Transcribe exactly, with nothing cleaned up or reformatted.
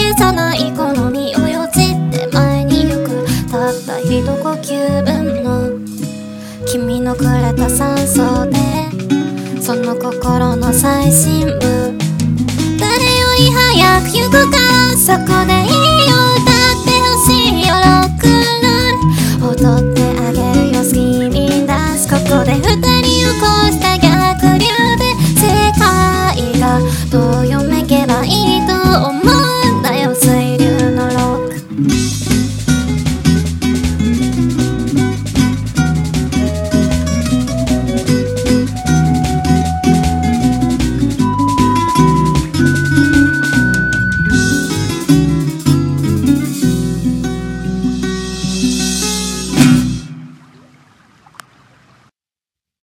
さない頃に泳じて前に行く、たった一呼吸分の君のくれた酸素でその心の最深部、誰より早く行くからそこでいいよ、歌ってほしいよロックンロール、踊ってあげるよスキーに出す、ここで二人をこうした逆流で世界がどう読めけばいいと思う。